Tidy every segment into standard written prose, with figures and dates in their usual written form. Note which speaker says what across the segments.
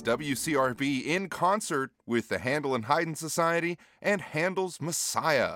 Speaker 1: WCRB in concert with the Handel and Haydn Society and Handel's Messiah.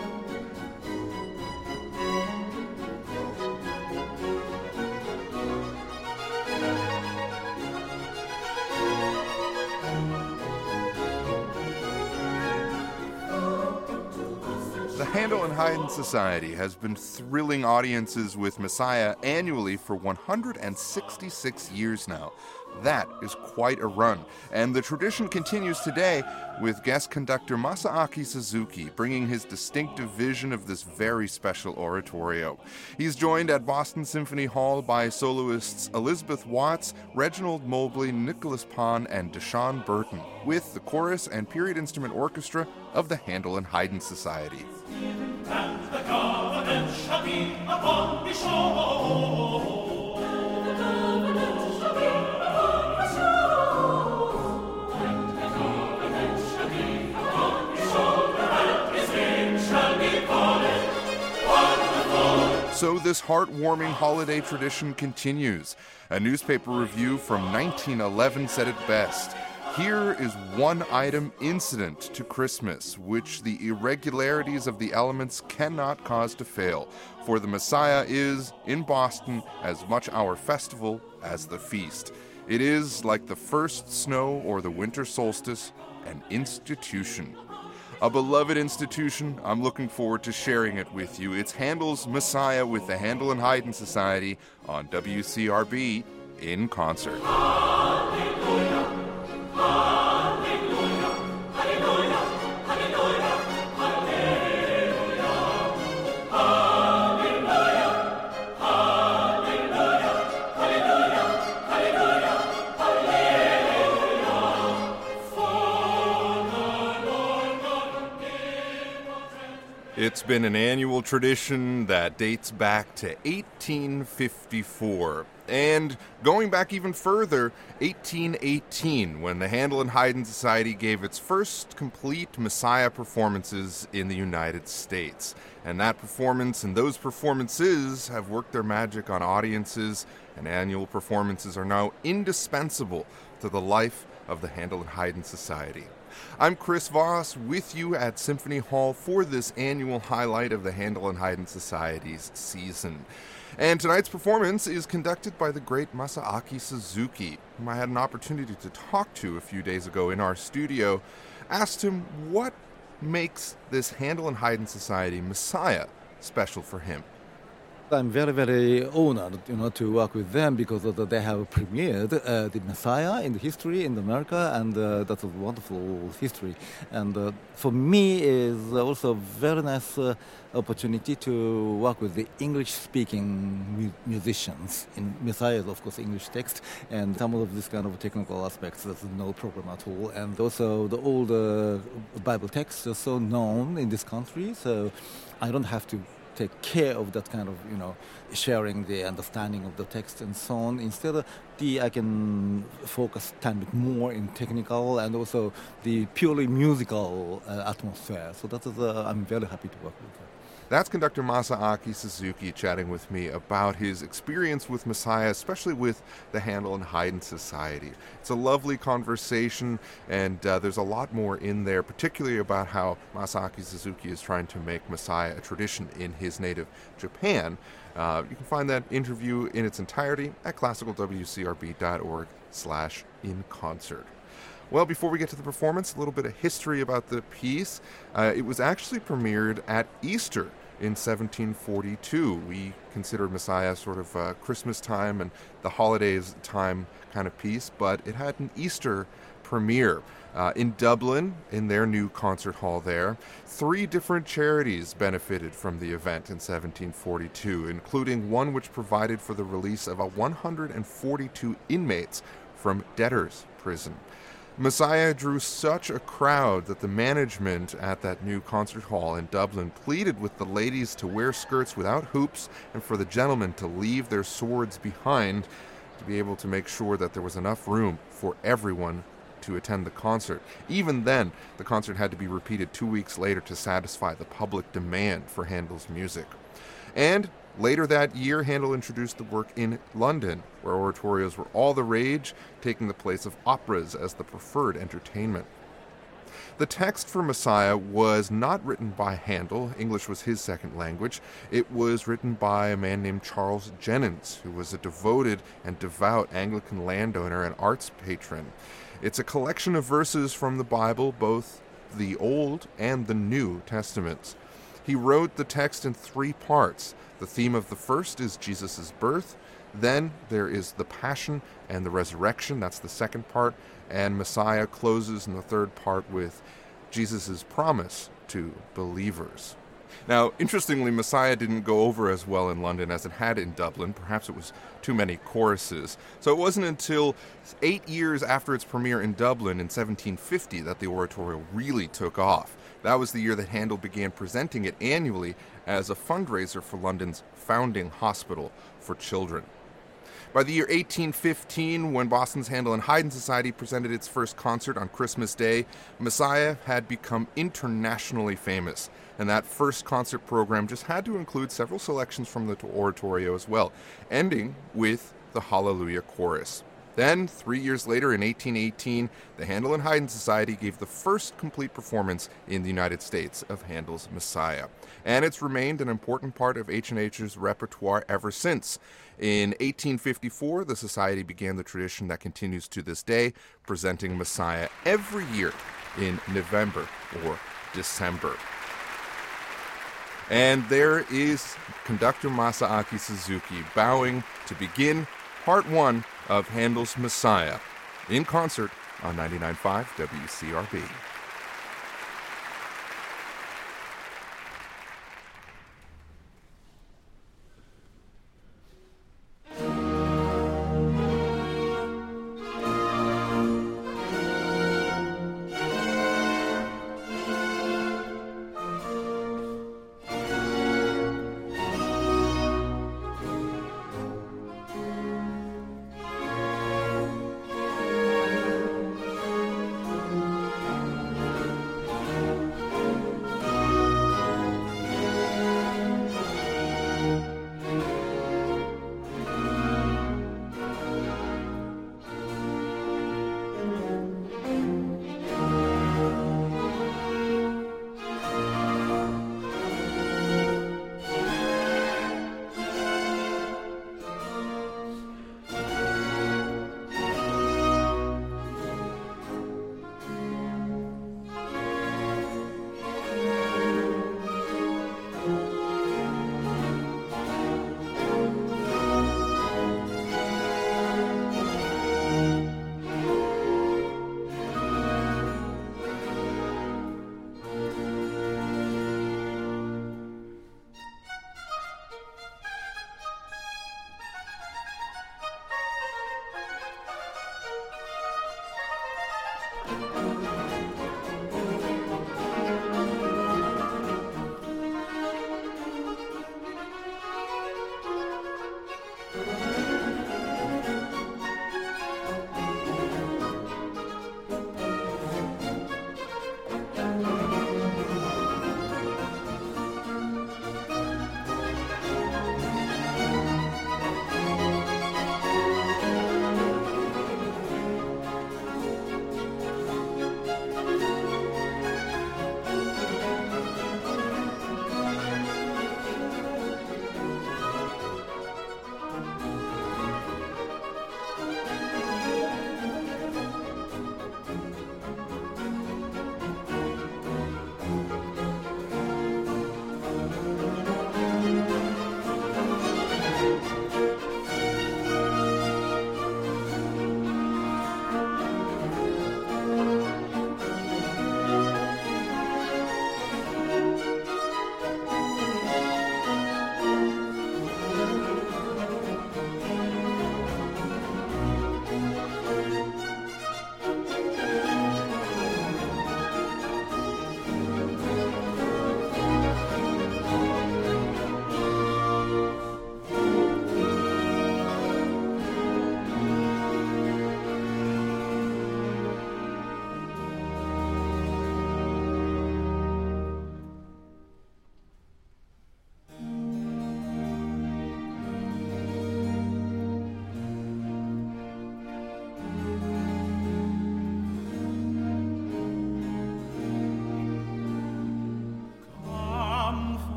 Speaker 1: The Handel and Haydn Society has been thrilling audiences with Messiah annually for 166 years now. That is quite a run, and the tradition continues today with guest conductor Masaaki Suzuki bringing his distinctive vision of this very special oratorio. He's joined at Boston Symphony Hall by soloists Elizabeth Watts, Reginald Mobley, Nicholas Pon, and Deshaun Burton, with the chorus and period instrument orchestra of the Handel and Haydn Society.
Speaker 2: And the government shall be upon the shore.
Speaker 1: So this heartwarming holiday tradition continues. A newspaper review from 1911 said it best. Here is one item incident to Christmas, which the irregularities of the elements cannot cause to fail. For the Messiah is, in Boston, as much our festival as the feast. It is, like the first snow or the winter solstice, an institution. A beloved institution. I'm looking forward to sharing it with you. It's Handel's Messiah with the Handel and Haydn Society on WCRB in concert.
Speaker 2: Hallelujah, hallelujah, hallelujah, hallelujah, hallelujah, hallelujah, hallelujah, hallelujah, hallelujah,
Speaker 1: It's been an annual tradition that dates back to 1854. And going back even further, 1818, when the Handel and Haydn Society gave its first complete Messiah performances in the United States. And that performance and those performances have worked their magic on audiences, and annual performances are now indispensable to the life of the Handel and Haydn Society. I'm Chris Voss with you at Symphony Hall for this annual highlight of the Handel and Haydn Society's season. And tonight's performance is conducted by the great Masaaki Suzuki, whom I had an opportunity to talk to a few days ago in our studio. Asked him what makes this Handel and Haydn Society Messiah special for him.
Speaker 3: I'm very, very honored, to work with them because they have premiered the Messiah in the history in America, and that's a wonderful history. And for me, is also a very nice opportunity to work with the English-speaking musicians. In Messiah is, of course, English text, and some of this kind of technical aspects, that's no problem at all. And also, the old Bible texts are so known in this country, so I don't have to take care of that kind of, sharing the understanding of the text and so on. Instead, I can focus time more in technical and also the purely musical atmosphere. So that is, I'm very happy to work with them.
Speaker 1: That's conductor Masaaki Suzuki chatting with me about his experience with Messiah, especially with the Handel and Haydn Society. It's a lovely conversation, and there's a lot more in there, particularly about how Masaaki Suzuki is trying to make Messiah a tradition in his native Japan. You can find that interview in its entirety at classicalwcrb.org/inconcert. Well, before we get to the performance, a little bit of history about the piece. It was actually premiered at Easter in 1742. We consider Messiah sort of Christmas time and the holidays time kind of piece, but it had an Easter premiere in Dublin, in their new concert hall there. 3 different charities benefited from the event in 1742, including one which provided for the release of 142 inmates from debtors' prison. Messiah drew such a crowd that the management at that new concert hall in Dublin pleaded with the ladies to wear skirts without hoops and for the gentlemen to leave their swords behind to be able to make sure that there was enough room for everyone to attend the concert. Even then, the concert had to be repeated 2 weeks later to satisfy the public demand for Handel's music. And Later that year, Handel introduced the work in London, where oratorios were all the rage, taking the place of operas as the preferred entertainment. The text for Messiah was not written by Handel. English was his second language. It was written by a man named Charles Jennens, who was a devoted and devout Anglican landowner and arts patron. It's a collection of verses from the Bible, both the Old and the New Testaments. He wrote the text in 3 parts. The theme of the first is Jesus' birth. Then there is the Passion and the Resurrection. That's the second part. And Messiah closes in the third part with Jesus' promise to believers. Now, interestingly, Messiah didn't go over as well in London as it had in Dublin. Perhaps it was too many choruses. So it wasn't until 8 years after its premiere in Dublin in 1750 that the oratorio really took off. That was the year that Handel began presenting it annually as a fundraiser for London's founding hospital for children. By the year 1815, when Boston's Handel and Haydn Society presented its first concert on Christmas Day, Messiah had become internationally famous. And that first concert program just had to include several selections from the oratorio as well, ending with the Hallelujah Chorus. Then, 3 years later, in 1818, the Handel and Haydn Society gave the first complete performance in the United States of Handel's Messiah. And it's remained an important part of H&H's repertoire ever since. In 1854, the Society began the tradition that continues to this day, presenting Messiah every year in November or December. And there is conductor Masaaki Suzuki bowing to begin Part 1 of Handel's Messiah, in concert on 99.5 WCRB.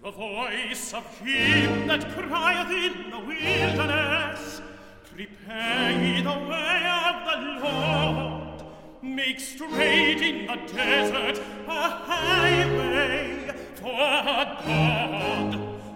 Speaker 2: The voice of him that crieth in the wilderness, prepare ye the way of the Lord, make straight in the desert a highway for God.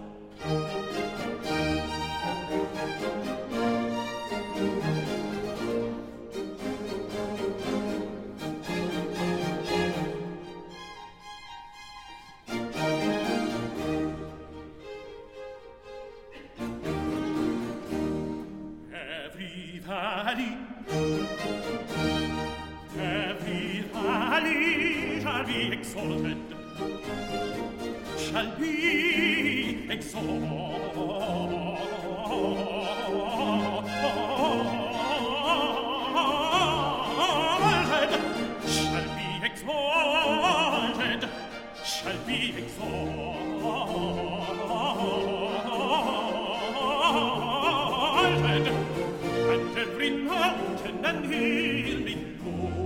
Speaker 2: Every valley shall be exalted, shall be exalted, shall be exalted, shall be exalted, and every mountain and hill below.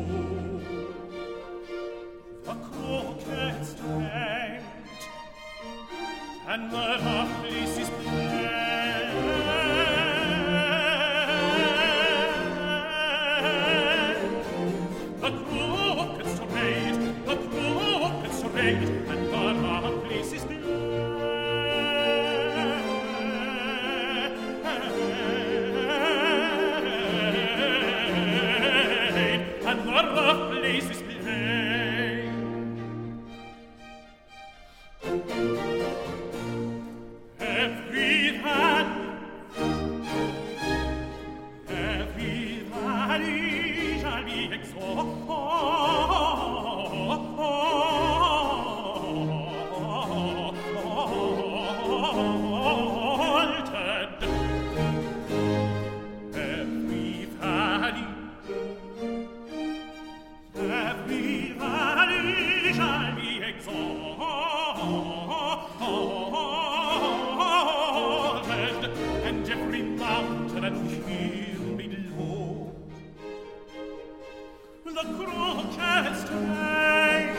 Speaker 2: The crooked straight, and the rough places plain. The crooked straight, and the rough places plain. And the rough places plain. Every valley shall be exalted, and every mountain and hill below. The crooked straight,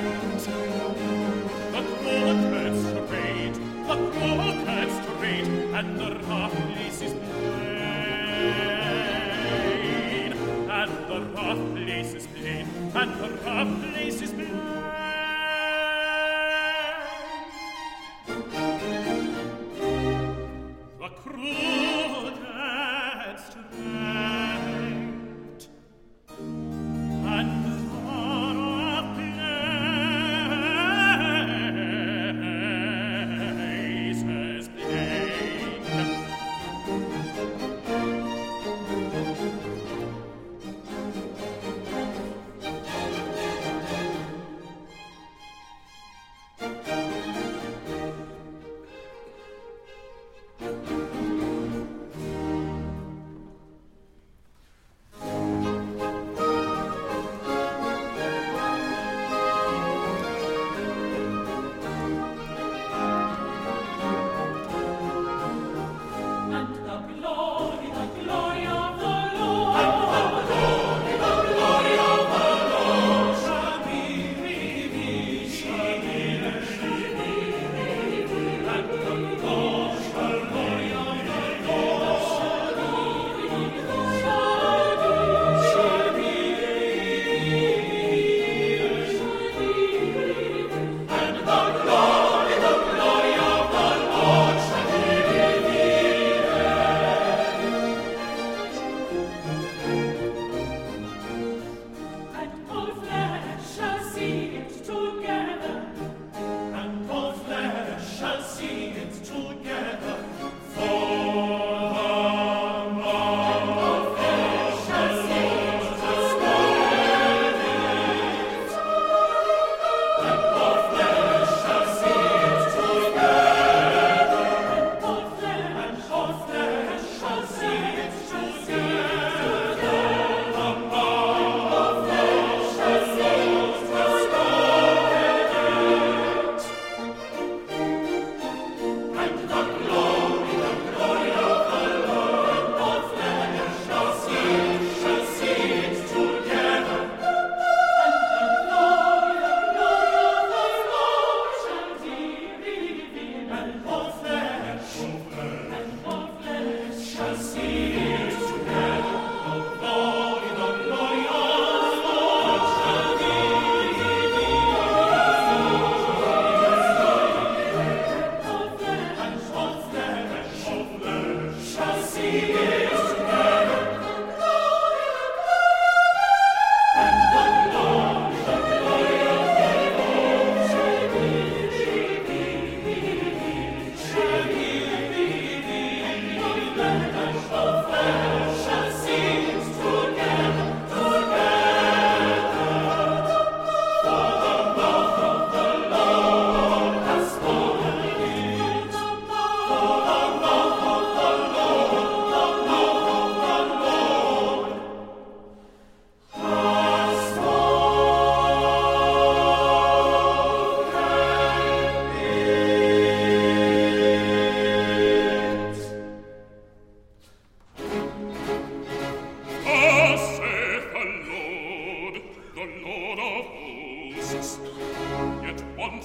Speaker 2: and the rough places plain, and the rough places plain, and the rough places plain. The crooked straight, and the rough places plain.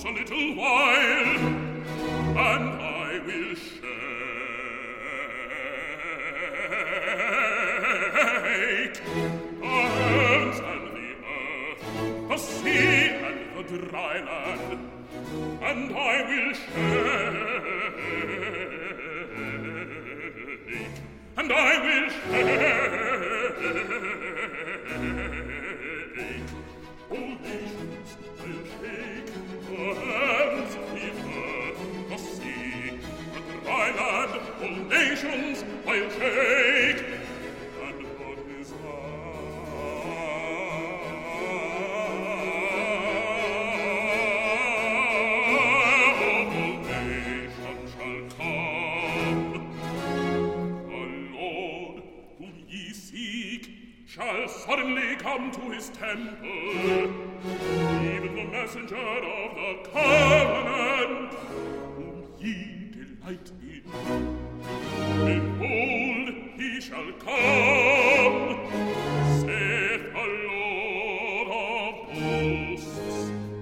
Speaker 2: a little while, and I will shake the heavens and the earth, the sea and the dry land, and I will shake, and I will shake. All nations will shake, the heavens, the earth, the sea, the dry land. All nations will shake, and what is all nations shall come. The Lord whom ye seek shall suddenly come to his temple, even the messenger of the covenant, whom ye delight in. Behold, he shall come, saith the Lord of hosts.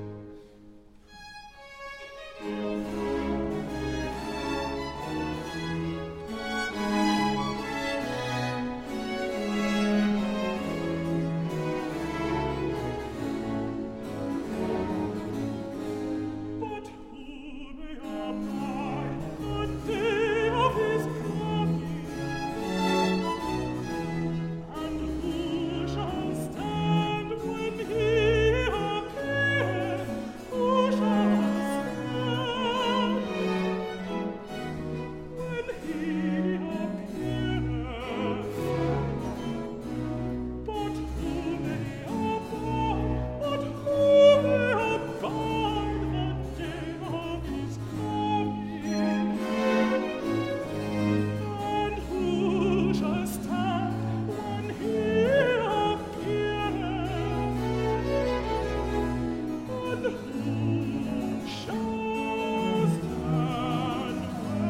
Speaker 2: But who may abide the day of his coming? And who shall stand when he appeareth? Who shall stand when he appeareth? But who may abide the day of his coming? And who shall stand when he appeareth? And who shall stand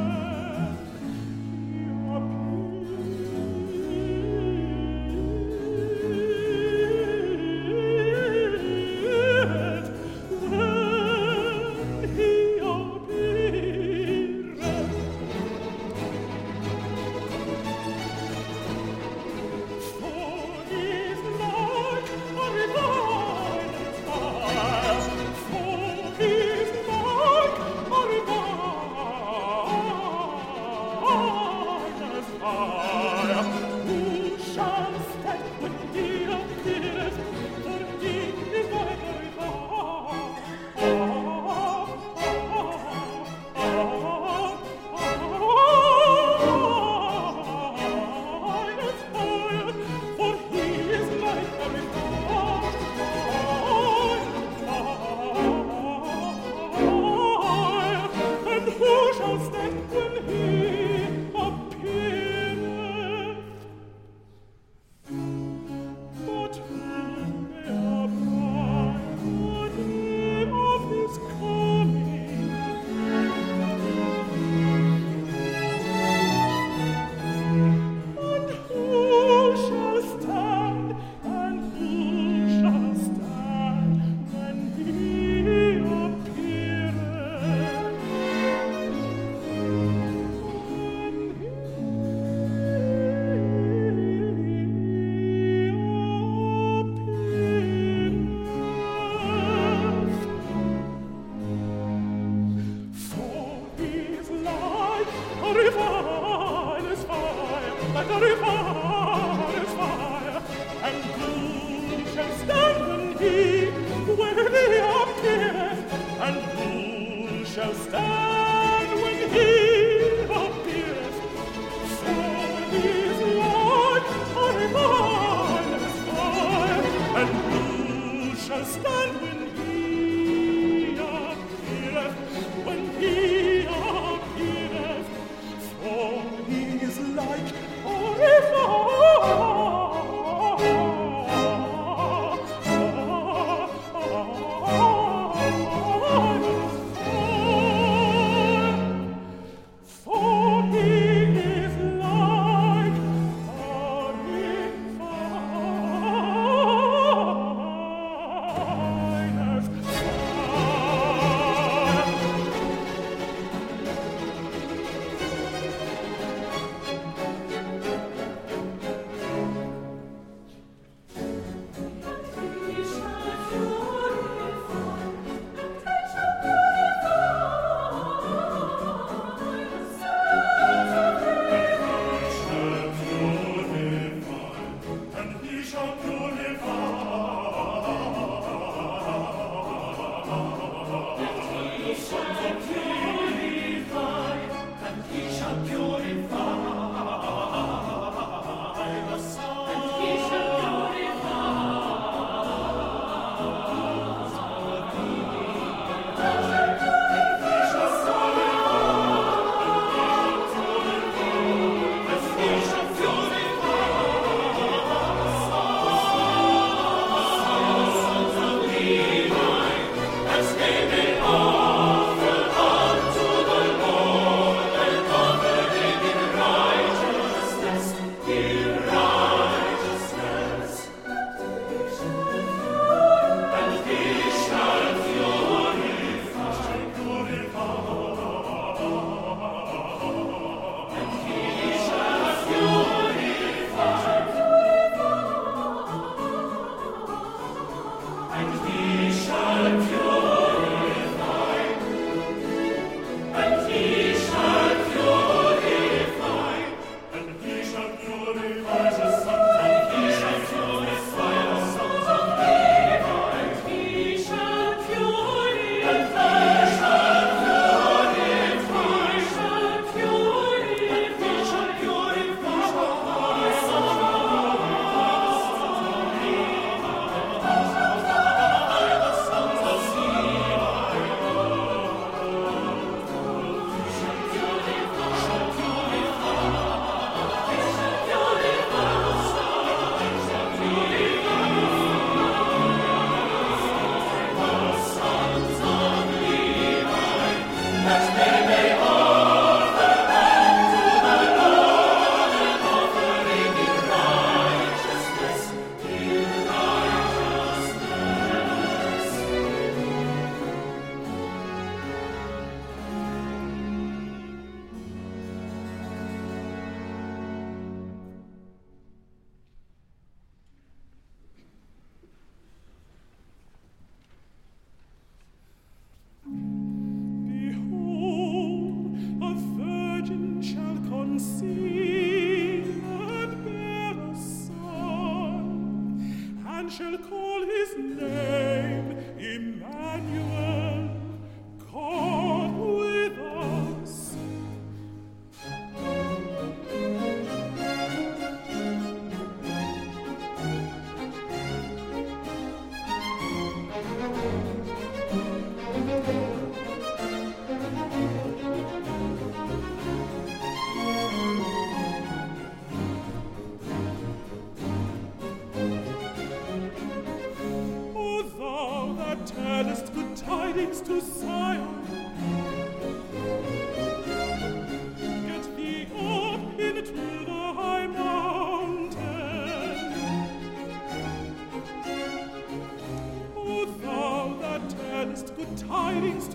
Speaker 2: shall stand when he appeareth. For his light are mine as fire, and who shall stand when he appeareth? When he appeareth, for his light are fire.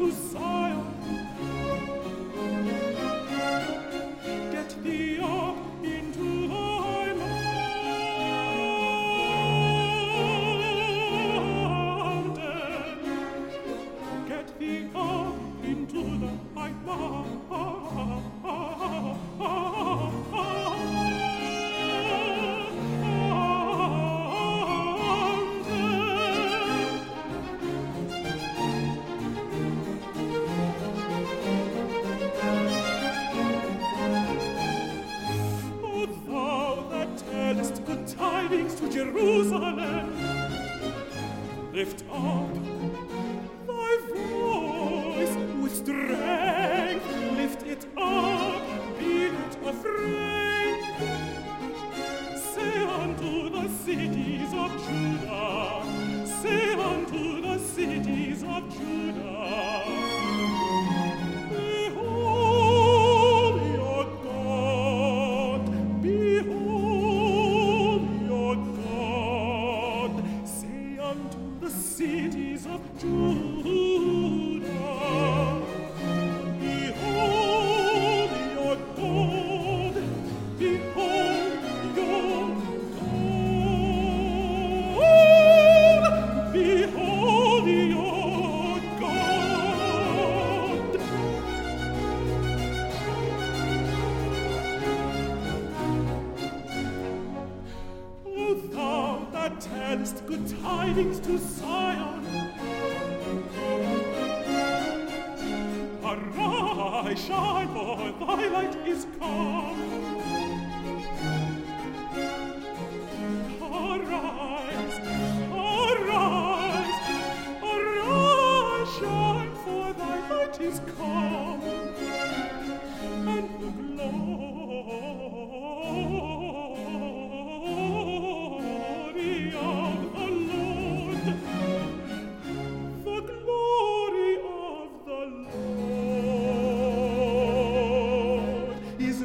Speaker 2: to Zion. Get thee up into thy mountain. Get thee up into thy good tidings to Jerusalem. Lift up thy voice with strength. Lift it up, be not afraid. Say unto the cities of Judah, say unto the cities of Judah, behold your God, behold your God. Say unto the cities of Judah, behold your God, behold your God, behold your God. O thou that tellest good tidings to Zion, arise, shine, for thy light is come. Arise, arise, arise, shine, for thy light is come, and the glory of the Lord, the glory of the Lord is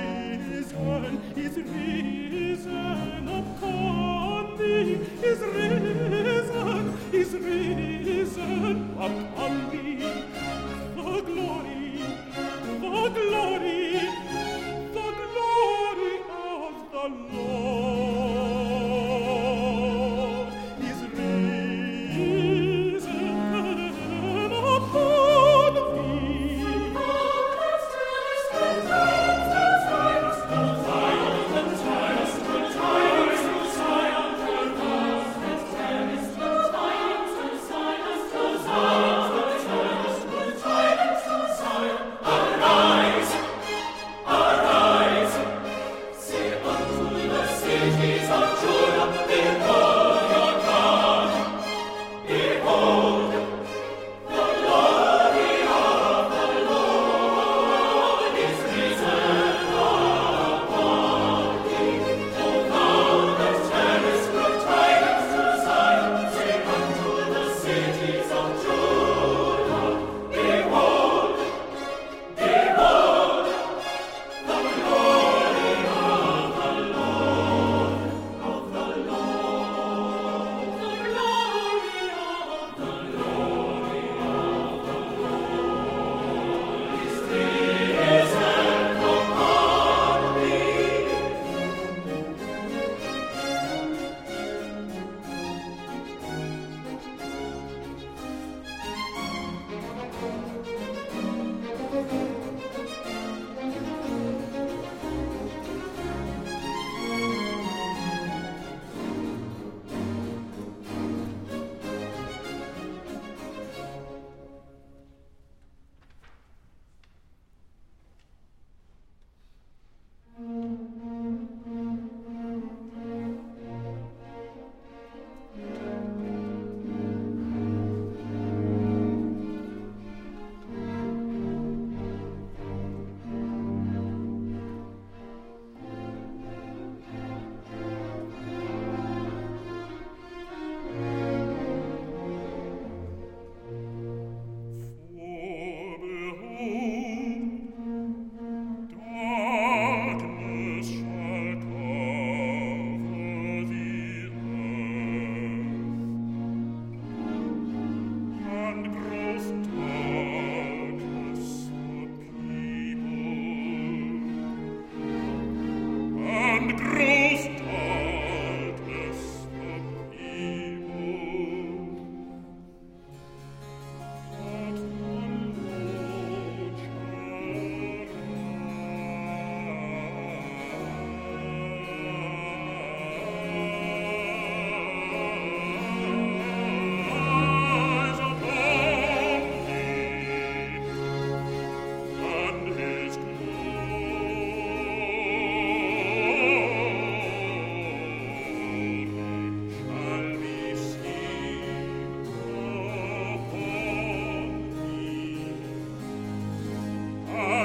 Speaker 2: risen upon thee, is risen upon thee. The glory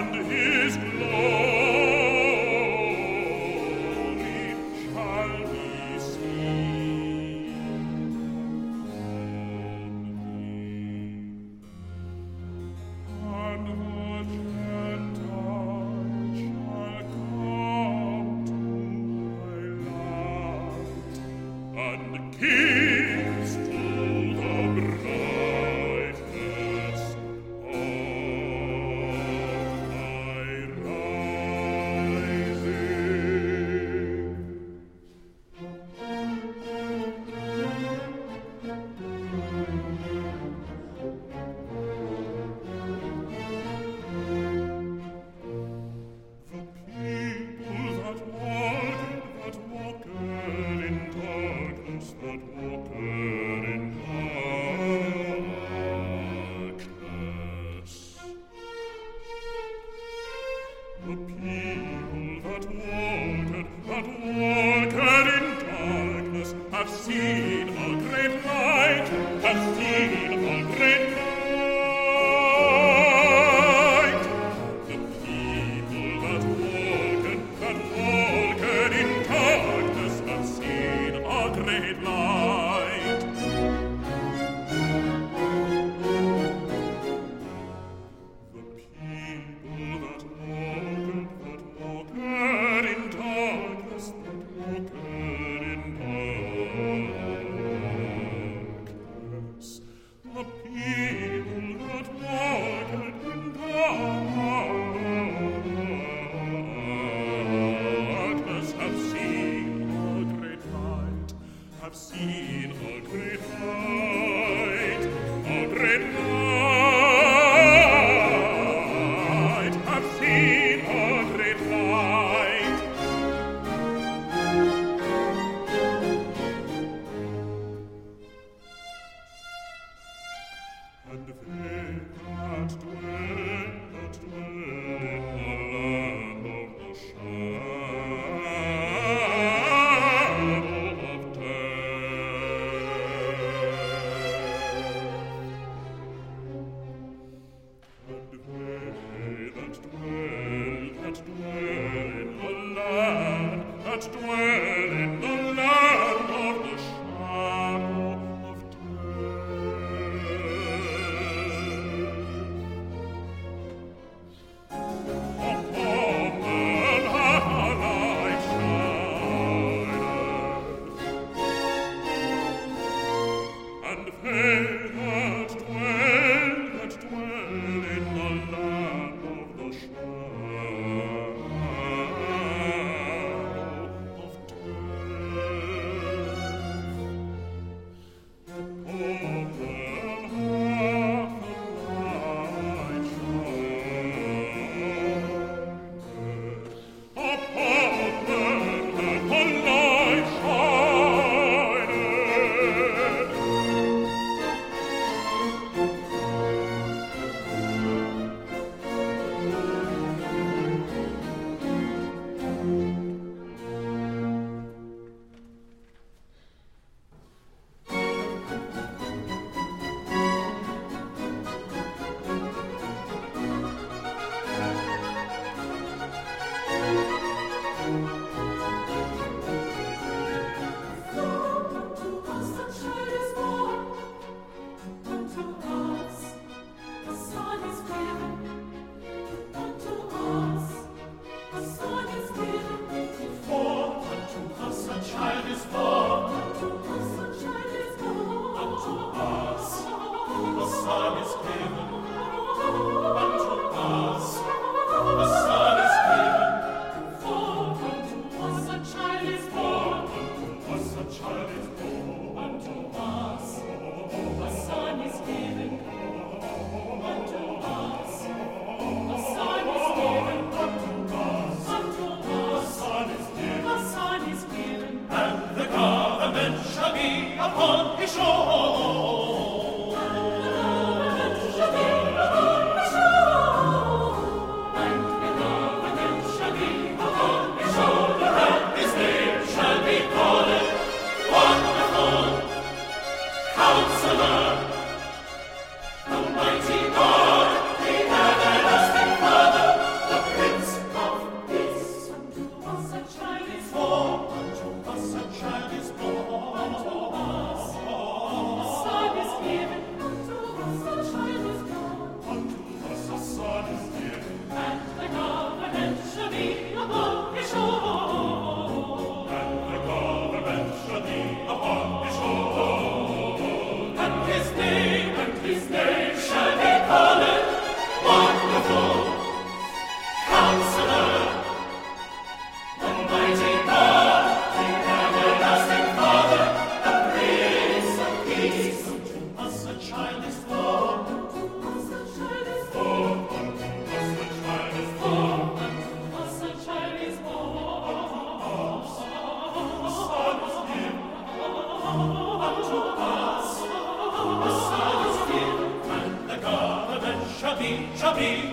Speaker 2: and his glory shall be seen. And the Gentiles shall come to my land, and kings to the brightness of my rising. The people that walked in darkness, that walked in darkness. The people that walked in darkness have seen a great light, have seen a great light. The people that walked in darkness have seen a great light. The people that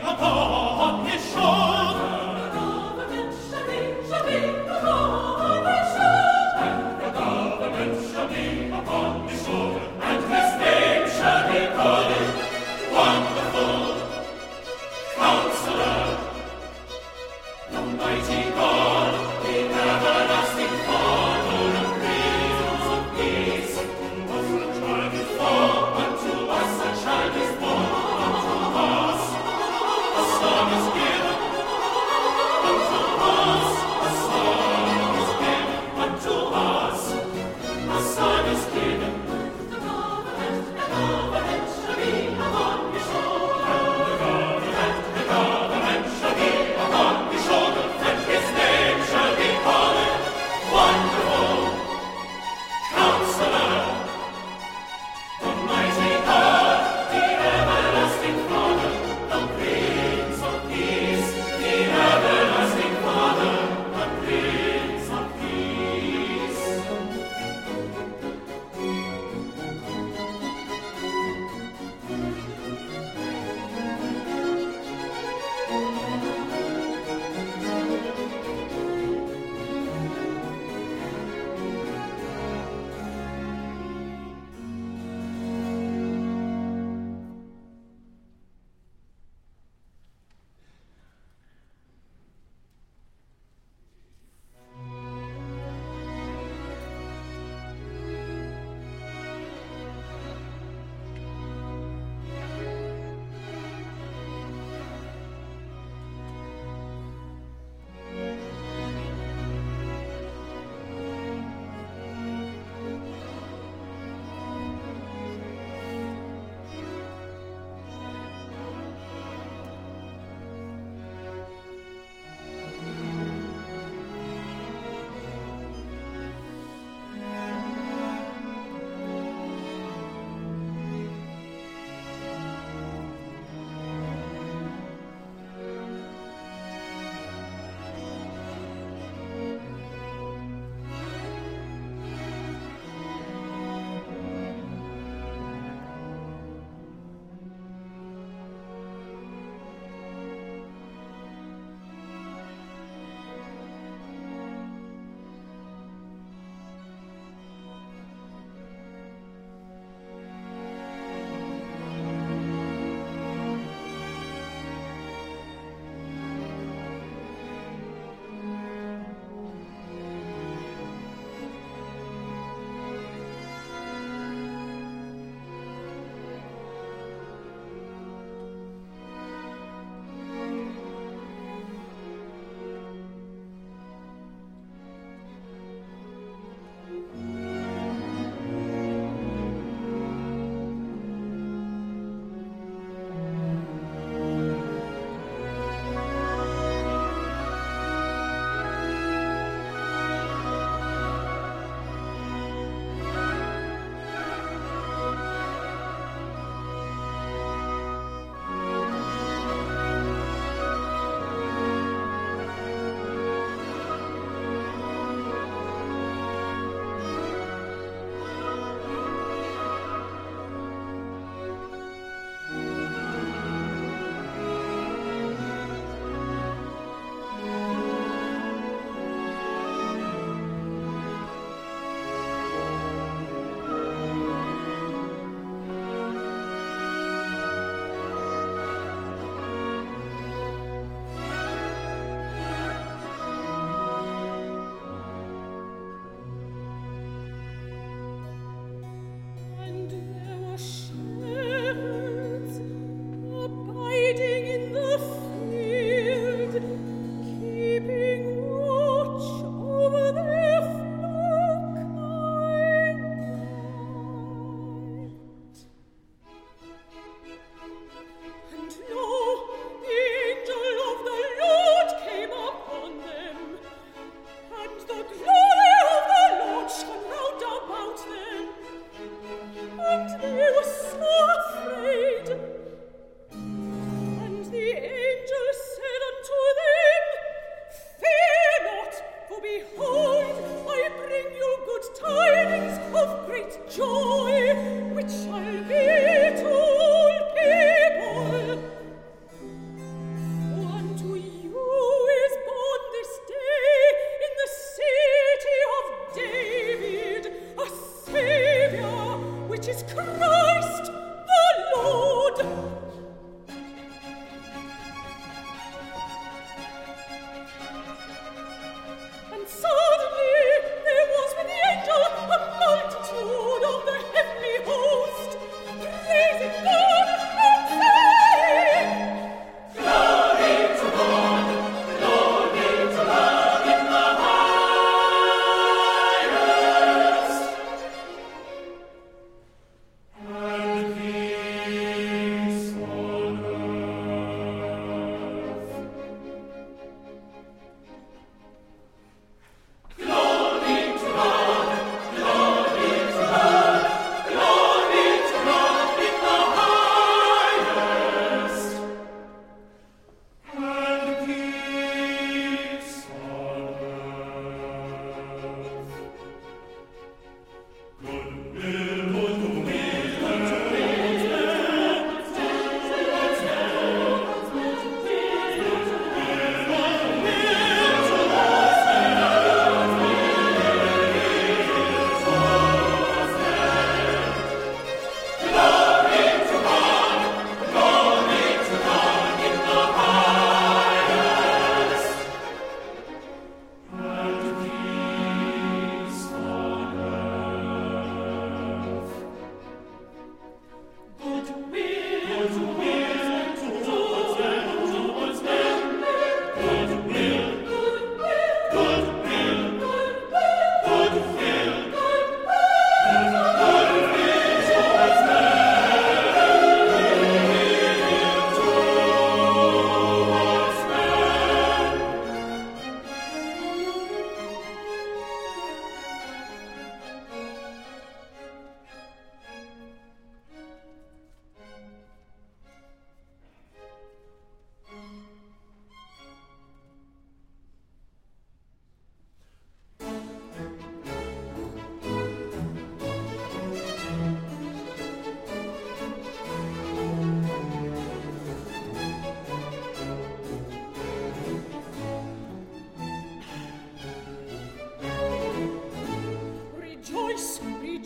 Speaker 2: upon his shoulder. The government shall be upon his shoulder, and his name shall be called Wonderful Counselor, the mighty God, the everlasting Father, and Prince of Peace. Unto us a child is born, unto us a child is born, unto us a son is given,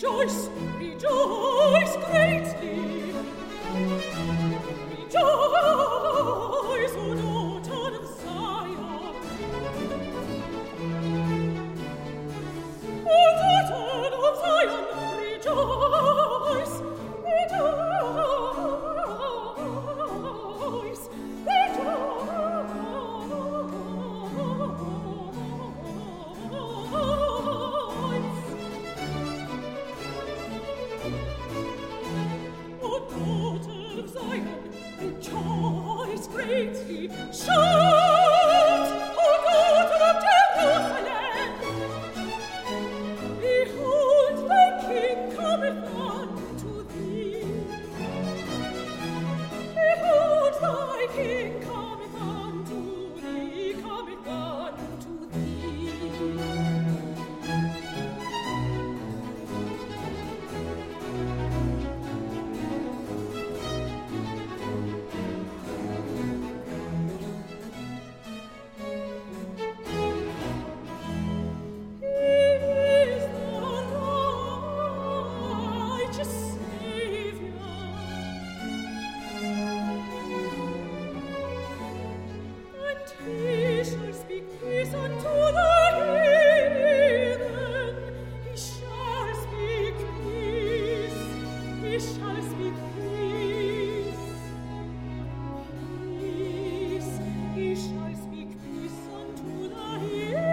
Speaker 4: Rejoice, rejoice greatly. Rejoice, O daughter of Zion. O daughter of Zion, rejoice, rejoice, rejoice. O daughter of Zion, rejoice greatly. Shout, O daughter of Jerusalem. Behold, thy King cometh unto thee. Behold, thy King cometh unto thee, cometh unto thee. Is the righteous Savior, and he shall speak peace unto the heathen. He shall speak peace. He shall speak peace. Peace. He shall speak peace unto the heathen.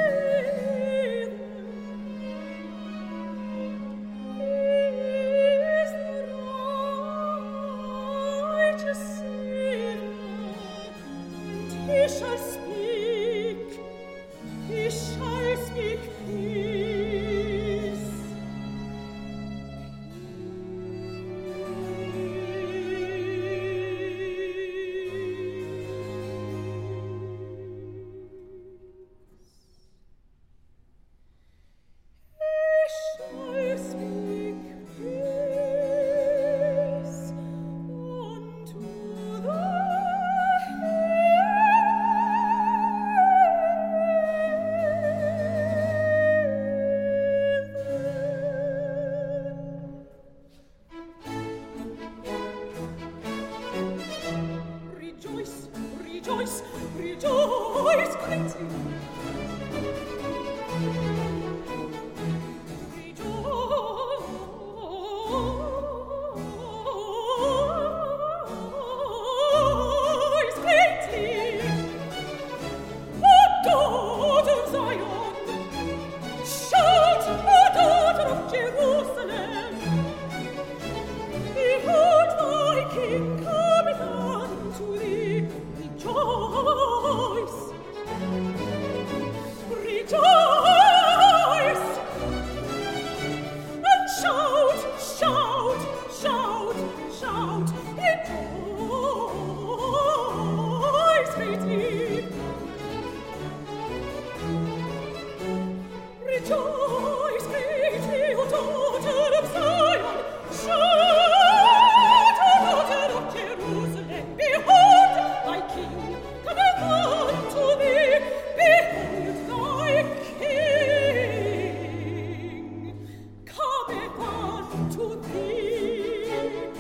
Speaker 4: Is the righteous Savior, and he shall speak. He shall speak peace. Rejoice, rejoice, rejoice greatly. Rejoice greatly. O daughter of Zion, shout, O daughter of Jerusalem. Behold, thy King cometh unto thee. Rejoice, rejoice, and shout, shout, shout, shout. Rejoice greatly. Rejoice greatly, O daughter of Zion. Shout, O daughter of Jerusalem. Behold, thy King cometh unto thee. Behold, thy King cometh unto thee.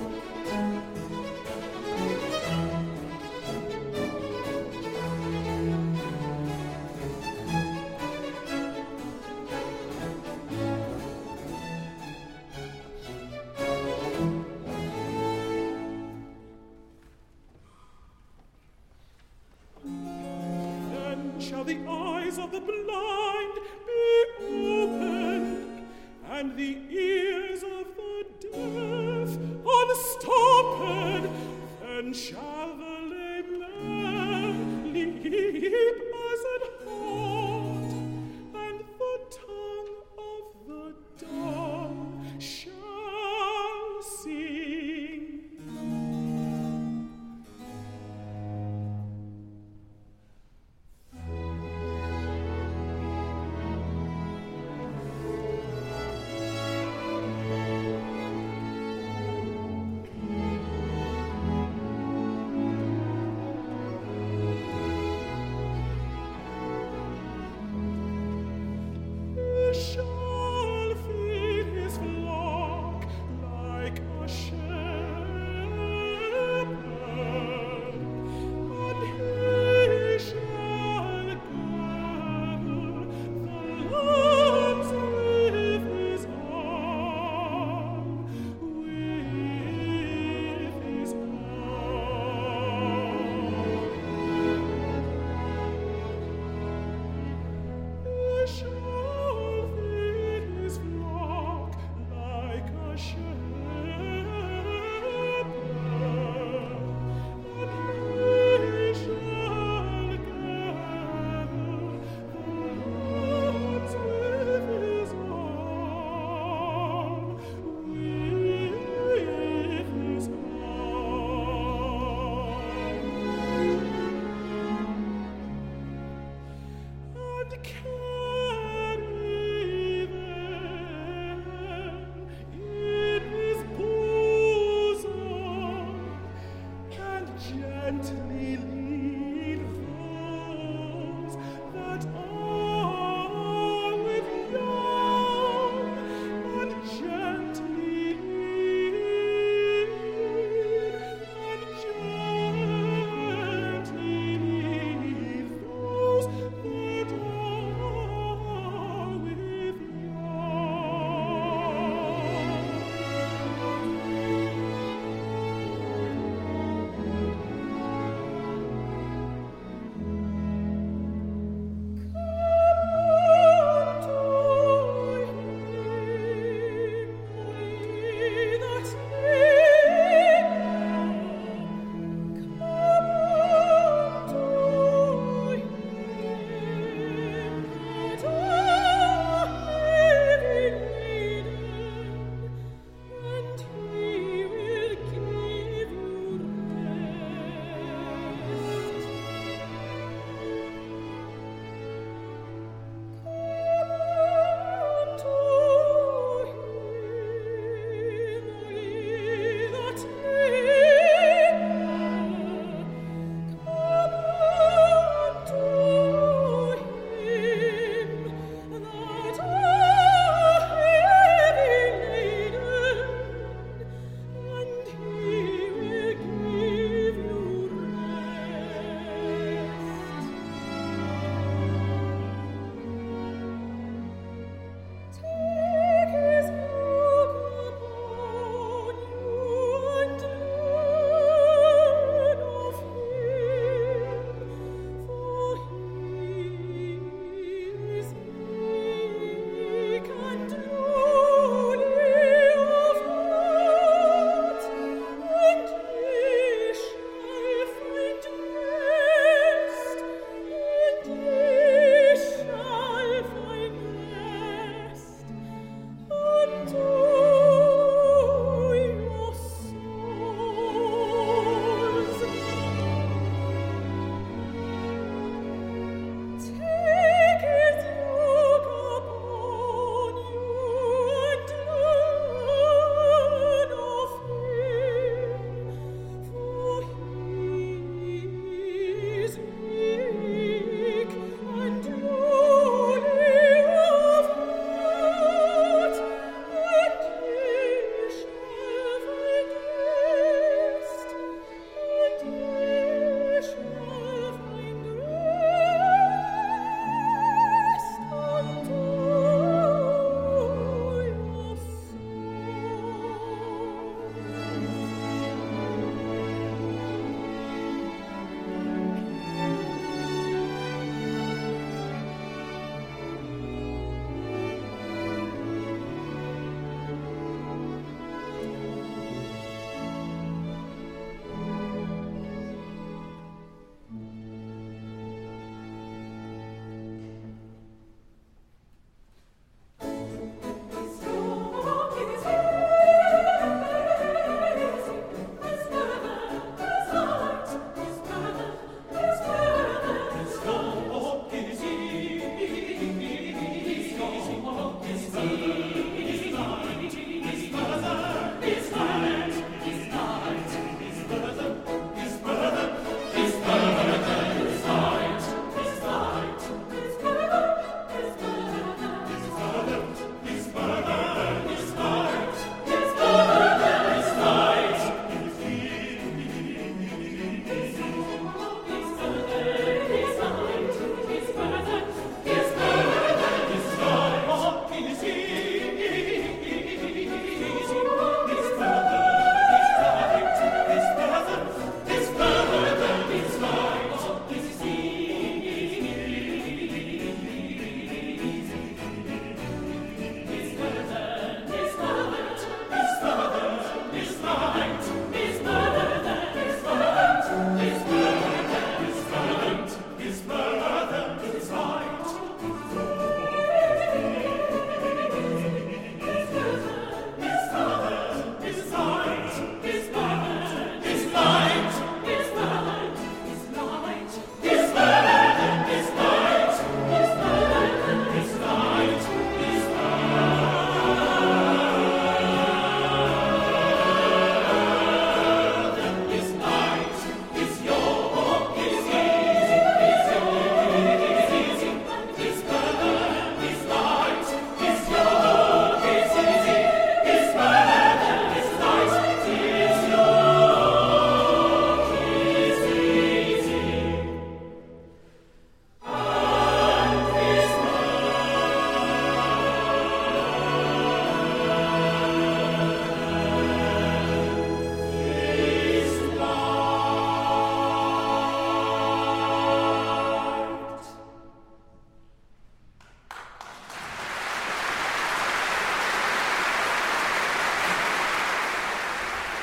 Speaker 2: Then shall the eyes of the blind be opened, and the ears of the deaf unstopped. Then shall the lame man leap as an hart, and the tongue of the dumb shall sing.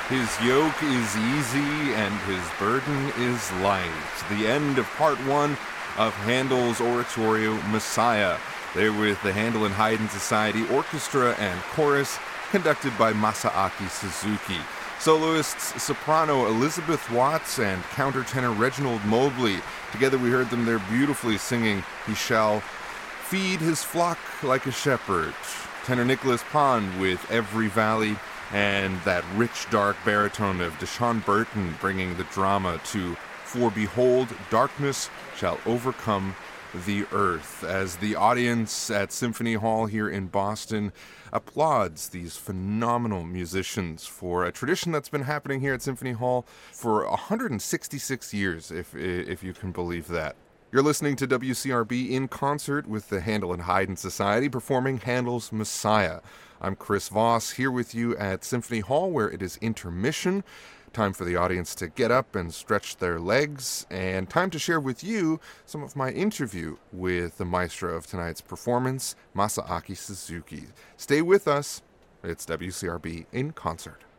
Speaker 1: His yoke is easy and his burden is light. The end of part one of Handel's oratorio Messiah. There with the Handel and Haydn Society Orchestra and Chorus, conducted by Masaaki Suzuki. Soloists soprano Elizabeth Watts and countertenor Reginald Mobley. Together we heard them there beautifully singing, "He shall feed his flock like a shepherd." Tenor Nicholas Pond with "Every Valley," and that rich, dark baritone of Deshaun Burton bringing the drama to "For behold, darkness shall overcome the earth," as the audience at Symphony Hall here in Boston applauds these phenomenal musicians for a tradition that's been happening here at Symphony Hall for 166 years, if you can believe that. You're listening to WCRB in concert with the Handel and Haydn Society performing Handel's Messiah. I'm Chris Voss here with you at Symphony Hall, where it is intermission. Time for the audience to get up and stretch their legs, and time to share with you some of my interview with the maestro of tonight's performance, Masaaki Suzuki. Stay with us. It's WCRB in concert.